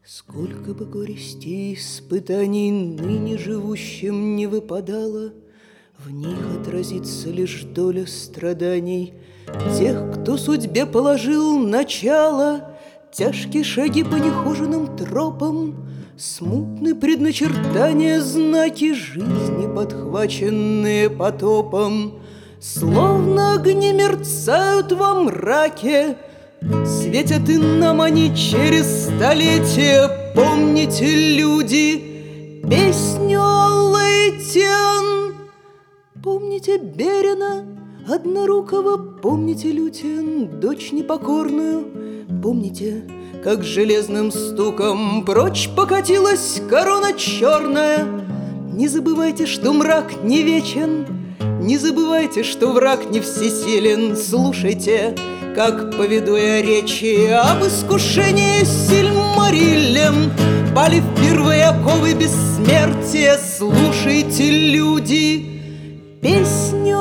Сколько бы горестей и испытаний ныне живущим не выпадало, в них отразится лишь доля страданий тех, кто судьбе положил начало. Тяжкие шаги по нехоженным тропам, смутны предначертания, знаки жизни, подхваченные потопом. Словно огни мерцают во мраке, светят и нам они через столетия. Помните, люди, песню Аллы Тен? Помните Берена однорукого? Помните Лютин, дочь непокорную? Помните, как железным стуком прочь покатилась корона черная? Не забывайте, что мрак не вечен, не забывайте, что враг не всесилен. Слушайте, как поведу я речи об искушении Сильмариллем. Пали впервые оковы бессмертия. Слушайте, люди, песню